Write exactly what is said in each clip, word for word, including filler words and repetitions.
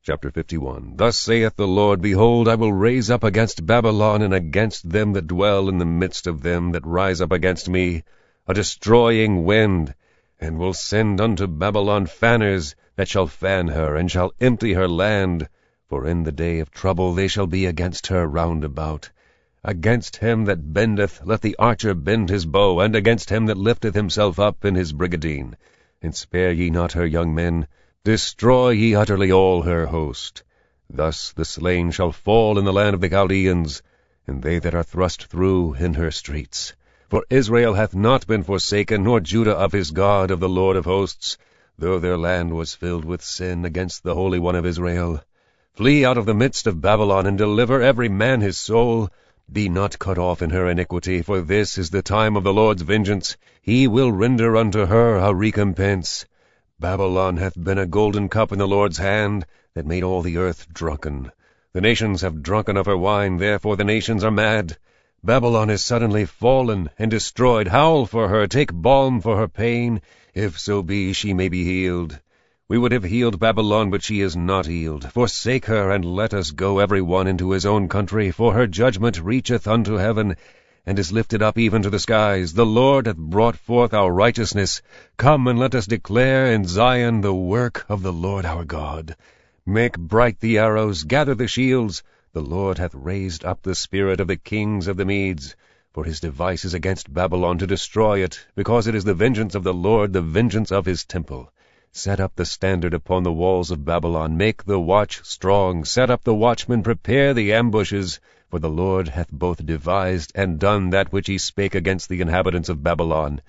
Chapter fifty-one. Thus saith the Lord, Behold, I will raise up against Babylon, and against them that dwell in the midst of them that rise up against me, a destroying wind, and will send unto Babylon fanners, that shall fan her, and shall empty her land. For in the day of trouble they shall be against her round about. Against him that bendeth, let the archer bend his bow, and against him that lifteth himself up in his brigadine. And spare ye not her young men, destroy ye utterly all her host. Thus the slain shall fall in the land of the Chaldeans, and they that are thrust through in her streets. For Israel hath not been forsaken, nor Judah of his God, of the Lord of hosts, though their land was filled with sin against the Holy One of Israel. Flee out of the midst of Babylon, and deliver every man his soul. Be not cut off in her iniquity, for this is the time of the Lord's vengeance. He will render unto her a recompense. Babylon hath been a golden cup in the Lord's hand, that made all the earth drunken. The nations have drunken of her wine, therefore the nations are mad. Babylon is suddenly fallen and destroyed. Howl for her, take balm for her pain, if so be she may be healed. We would have healed Babylon, but she is not healed. Forsake her, and let us go every one into his own country, for her judgment reacheth unto heaven, and is lifted up even to the skies. The Lord hath brought forth our righteousness. Come, and let us declare in Zion the work of the Lord our God. Make bright the arrows, gather the shields. The Lord hath raised up the spirit of the kings of the Medes. For his device is against Babylon to destroy it, because it is the vengeance of the Lord, the vengeance of his temple. Set up the standard upon the walls of Babylon. Make the watch strong. Set up the watchmen. Prepare the ambushes. For the Lord hath both devised and done that which he spake against the inhabitants of Babylon.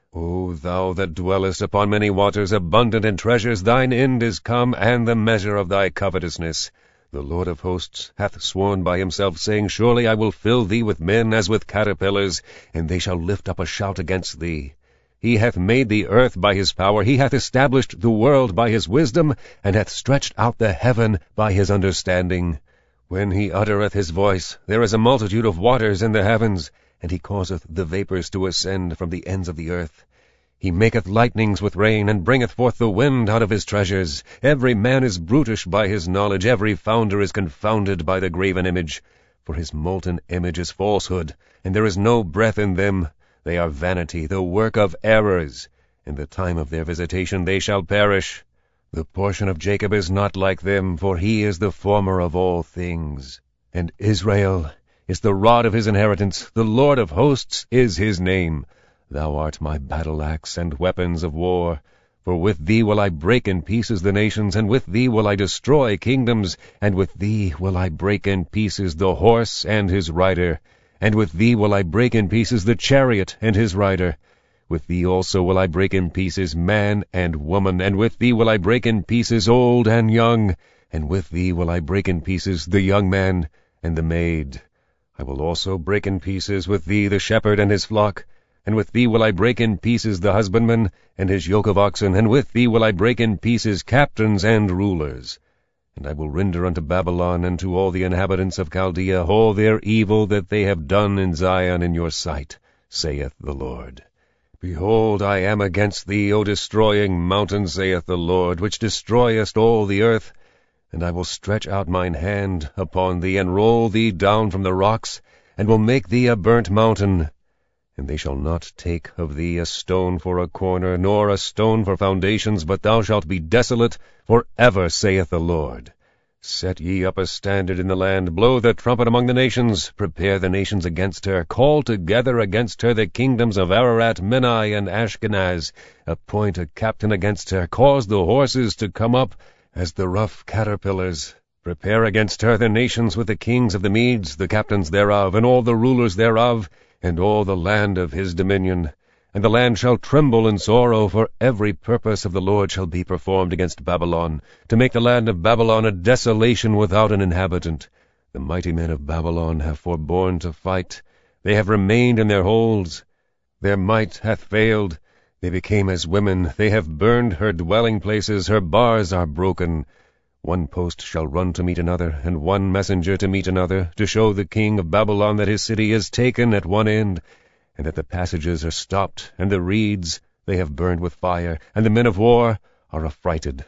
O thou that dwellest upon many waters, abundant in treasures, thine end is come, and the measure of thy covetousness. The Lord of hosts hath sworn by himself, saying, Surely I will fill thee with men as with caterpillars, and they shall lift up a shout against thee. He hath made the earth by his power, he hath established the world by his wisdom, and hath stretched out the heaven by his understanding. When he uttereth his voice, there is a multitude of waters in the heavens, and he causeth the vapours to ascend from the ends of the earth. He maketh lightnings with rain, and bringeth forth the wind out of his treasures. Every man is brutish by his knowledge, every founder is confounded by the graven image. For his molten image is falsehood, and there is no breath in them. They are vanity, the work of errors. In the time of their visitation they shall perish. The portion of Jacob is not like them, for he is the former of all things. And Israel is the rod of his inheritance, the Lord of hosts is his name. Thou art my battle-axe and weapons of war. For with thee will I break in pieces the nations, and with thee will I destroy kingdoms, and with thee will I break in pieces the horse and his rider, and with thee will I break in pieces the chariot and his rider. With thee also will I break in pieces man and woman, and with thee will I break in pieces old and young, and with thee will I break in pieces the young man and the maid. I will also break in pieces with thee the shepherd and his flock, and with thee will I break in pieces the husbandman and his yoke of oxen, and with thee will I break in pieces captains and rulers. And I will render unto Babylon and to all the inhabitants of Chaldea all their evil that they have done in Zion in your sight, saith the Lord. Behold, I am against thee, O destroying mountain, saith the Lord, which destroyest all the earth. And I will stretch out mine hand upon thee, and roll thee down from the rocks, and will make thee a burnt mountain. And they shall not take of thee a stone for a corner, nor a stone for foundations, but thou shalt be desolate for ever, saith the Lord. Set ye up a standard in the land, blow the trumpet among the nations, prepare the nations against her, call together against her the kingdoms of Ararat, Menai, and Ashkenaz, appoint a captain against her, cause the horses to come up as the rough caterpillars. Prepare against her the nations with the kings of the Medes, the captains thereof, and all the rulers thereof, and all the land of his dominion. And the land shall tremble in sorrow, for every purpose of the Lord shall be performed against Babylon, to make the land of Babylon a desolation without an inhabitant. The mighty men of Babylon have forborne to fight. They have remained in their holds. Their might hath failed. They became as women. They have burned her dwelling places. Her bars are broken. One post shall run to meet another, and one messenger to meet another, to show the king of Babylon that his city is taken at one end, and that the passages are stopped, and the reeds they have burned with fire, and the men of war are affrighted.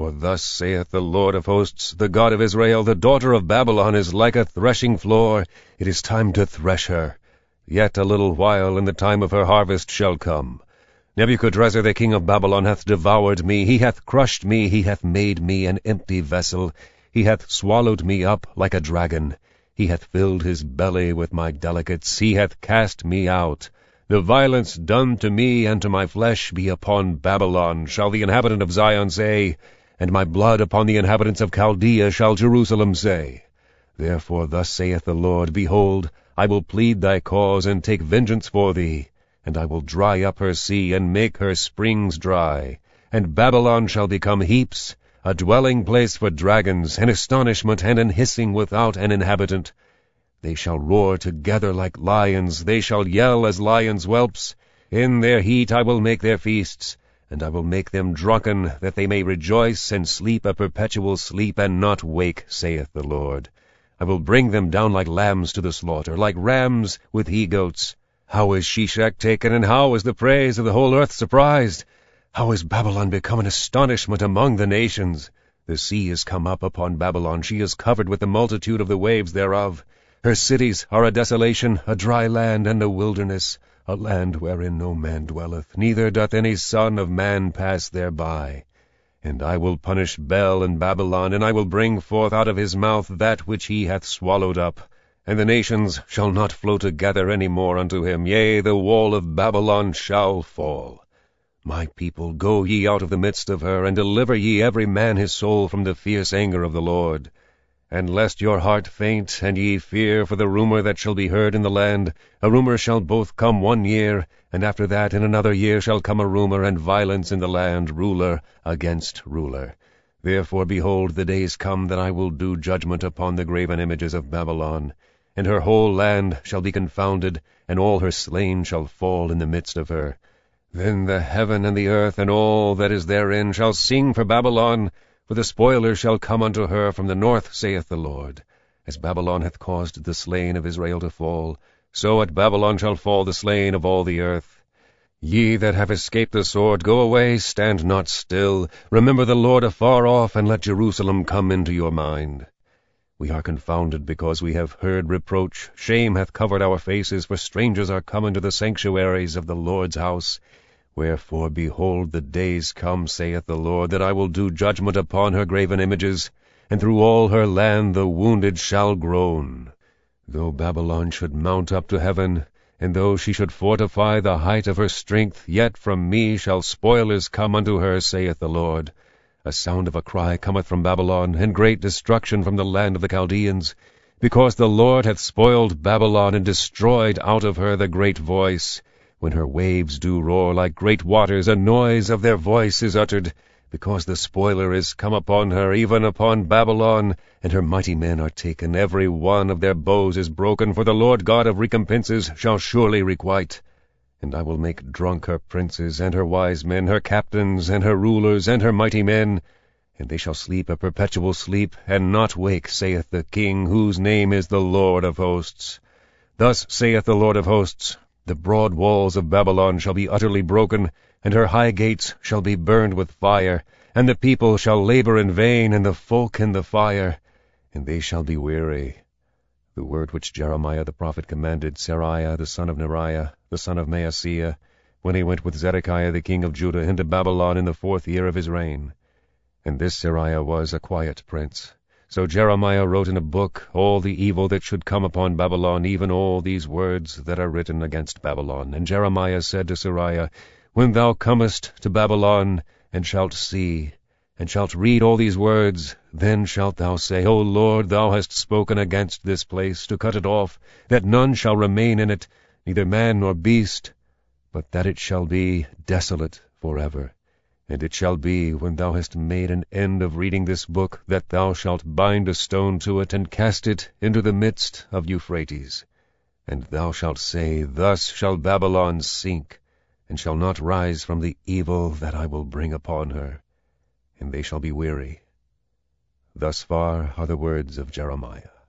For thus saith the Lord of hosts, the God of Israel, the daughter of Babylon is like a threshing floor. It is time to thresh her. Yet a little while, and the time of her harvest shall come. Nebuchadrezzar the king of Babylon hath devoured me, he hath crushed me, he hath made me an empty vessel. He hath swallowed me up like a dragon. He hath filled his belly with my delicates, he hath cast me out. The violence done to me and to my flesh be upon Babylon, shall the inhabitant of Zion say, and my blood upon the inhabitants of Chaldea shall Jerusalem say. Therefore thus saith the Lord, Behold, I will plead thy cause, and take vengeance for thee, and I will dry up her sea, and make her springs dry. And Babylon shall become heaps, a dwelling place for dragons, an astonishment and an hissing without an inhabitant. They shall roar together like lions, they shall yell as lions' whelps. In their heat I will make their feasts, and I will make them drunken, that they may rejoice and sleep a perpetual sleep, and not wake, saith the Lord. I will bring them down like lambs to the slaughter, like rams with he-goats. How is Sheshach taken, and how is the praise of the whole earth surprised? How is Babylon become an astonishment among the nations? The sea is come up upon Babylon, she is covered with the multitude of the waves thereof. Her cities are a desolation, a dry land, and a wilderness, a land wherein no man dwelleth, neither doth any son of man pass thereby. And I will punish Bel in Babylon, and I will bring forth out of his mouth that which he hath swallowed up. And the nations shall not flow together any more unto him. Yea, the wall of Babylon shall fall. My people, go ye out of the midst of her, and deliver ye every man his soul from the fierce anger of the Lord. And lest your heart faint, and ye fear for the rumour that shall be heard in the land, a rumour shall both come one year, and after that in another year shall come a rumour and violence in the land, ruler against ruler. Therefore, behold, the days come that I will do judgment upon the graven images of Babylon, and her whole land shall be confounded, and all her slain shall fall in the midst of her. Then the heaven and the earth and all that is therein shall sing for Babylon, for the spoiler shall come unto her from the north, saith the Lord. As Babylon hath caused the slain of Israel to fall, so at Babylon shall fall the slain of all the earth. Ye that have escaped the sword, go away, stand not still. Remember the Lord afar off, and let Jerusalem come into your mind. We are confounded because we have heard reproach. Shame hath covered our faces, for strangers are come into the sanctuaries of the Lord's house. Wherefore, behold, the days come, saith the Lord, that I will do judgment upon her graven images, and through all her land the wounded shall groan. Though Babylon should mount up to heaven, and though she should fortify the height of her strength, yet from me shall spoilers come unto her, saith the Lord. A sound of a cry cometh from Babylon, and great destruction from the land of the Chaldeans, because the Lord hath spoiled Babylon, and destroyed out of her the great voice. When her waves do roar like great waters, a noise of their voice is uttered, because the spoiler is come upon her, even upon Babylon, and her mighty men are taken. Every one of their bows is broken, for the Lord God of recompenses shall surely requite. And I will make drunk her princes, and her wise men, her captains, and her rulers, and her mighty men, and they shall sleep a perpetual sleep, and not wake, saith the King, whose name is the Lord of hosts. Thus saith the Lord of hosts, The broad walls of Babylon shall be utterly broken, and her high gates shall be burned with fire, and the people shall labor in vain, and the folk in the fire, and they shall be weary. The word which Jeremiah the prophet commanded Seraiah the son of Neriah, the son of Maaseiah, when he went with Zedekiah the king of Judah into Babylon in the fourth year of his reign. And this Seraiah was a quiet prince. So Jeremiah wrote in a book all the evil that should come upon Babylon, even all these words that are written against Babylon. And Jeremiah said to Seraiah, When thou comest to Babylon, and shalt see, and shalt read all these words, then shalt thou say, O Lord, thou hast spoken against this place, to cut it off, that none shall remain in it, neither man nor beast, but that it shall be desolate forever. And it shall be, when thou hast made an end of reading this book, that thou shalt bind a stone to it, and cast it into the midst of Euphrates. And thou shalt say, Thus shall Babylon sink, and shall not rise from the evil that I will bring upon her, and they shall be weary. Thus far are the words of Jeremiah.